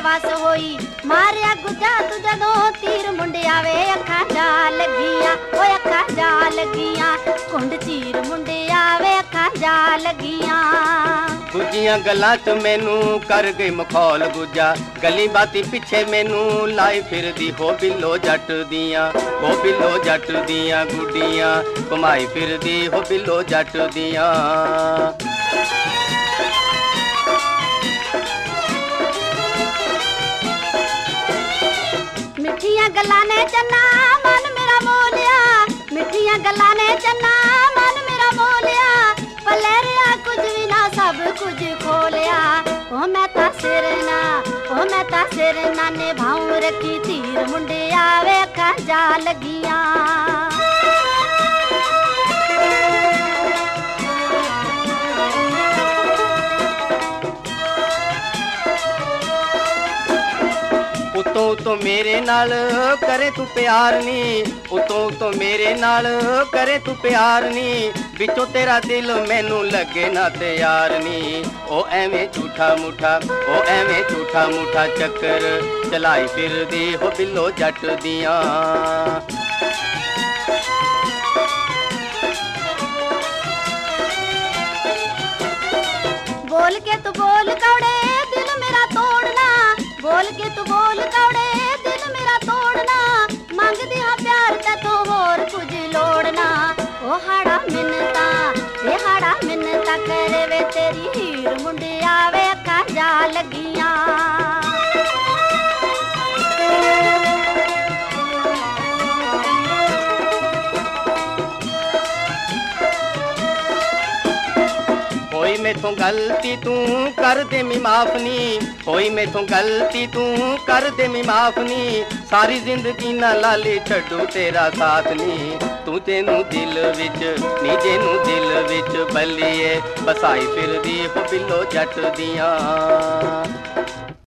बस होई मारिया गुजा तू जदों तीर मुंडिया वे अखां जा लगियां ओए अखां जा लगियां कुंड चीर मुंडिया वे अखां जा लगियां गुजियां गल्लां च मैनू कर गई मखौल गुजा गली बाती पिछे मैनू लाई फिरदी हो बिलो जट दियां हो बिलो जट दियां गुडियां घुमाई फिरदी हो बिलो जट दियां मिठियां गल्लां ने चन्ना मन मेरा मोलिया मिठियां गल्लां ने चन्ना मन मेरा मोलिया पले रिया कुछ भी ना सब कुछ खोलिया ओ मैं ता सिर ना निभाऊं रखी तीर मुंडिया वे अखां जा लगियां उतों उतों मेरे नाल करे तू प्यार नी उतों उतों मेरे नाल करे तू प्यार नी बिचों तेरा दिल मैनू लगे ना तैयार नी ओ एवें झूठा मूठा चक्कर चलाई फिरदी हो बिलो जट दियां बोल के तू बोल कौड़े दिल मेरा तोड़ना बोल के तू बोल कौड़े दिल मेरा तोड़ना मंगदी हाँ प्यार ते तो होर कुछ लोड़ना ओ हाड़ा मिन्नता करे वे तेरी हीर मुंडिया वे अखां जा लगियां होई मेथों गलती तू कर दे मी माफ नी होई मेथों गलती तू कर दे मी माफ नी सारी जिंदगी ना लाली छड्डू तेरा साथ नी तू तेनू दिल विच बल्लिए बसाई फिरदी हो बिलो जट दियां